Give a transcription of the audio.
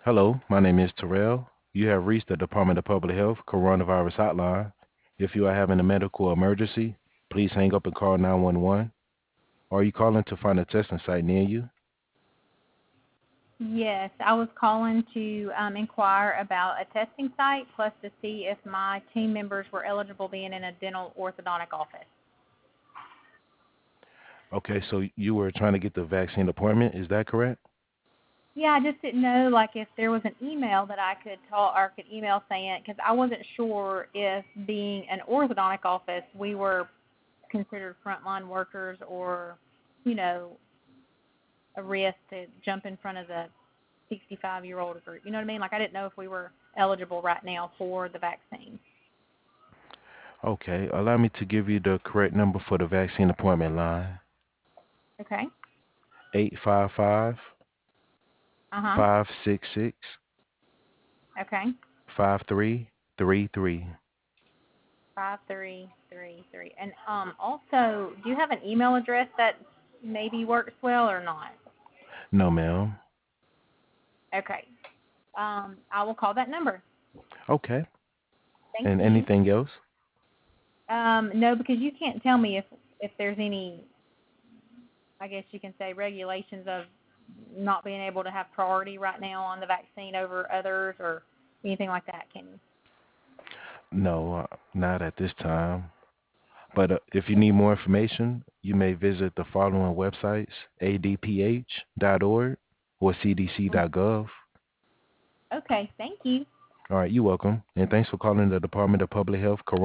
Hello, my name is Terrell. You have reached the Department of Public Health Coronavirus Hotline. If you are having a medical emergency, please hang up and call 911. Are you calling to find a testing site near you? Yes, I was calling to inquire about a testing site, plus to see if my team members were eligible being in a dental orthodontic office. Okay, so you were trying to get the vaccine appointment, is that correct? Yeah, I just didn't know, like, if there was an email that I could talk or could email saying, because I wasn't sure if being an orthodontic office, we were considered frontline workers or, you know, a risk to jump in front of the 65-year-old group. You know what I mean? Like, I didn't know if we were eligible right now for the vaccine. Okay, allow me to give you the correct number for the vaccine appointment line. Okay. 855 Uh-huh. 566 Okay. 5333. 5333. And also, do you have an email address that maybe works well or not? No, ma'am. Okay. I will call that number. Okay, Thank and you. anything else? No, because you can't tell me if there's any, I guess you can say, regulations of not being able to have priority right now on the vaccine over others or anything like that, can you? No, not at this time. But if you need more information, you may visit the following websites: adph.org or cdc.gov. Okay. Thank you. All right, you're welcome. And thanks for calling the Department of Public Health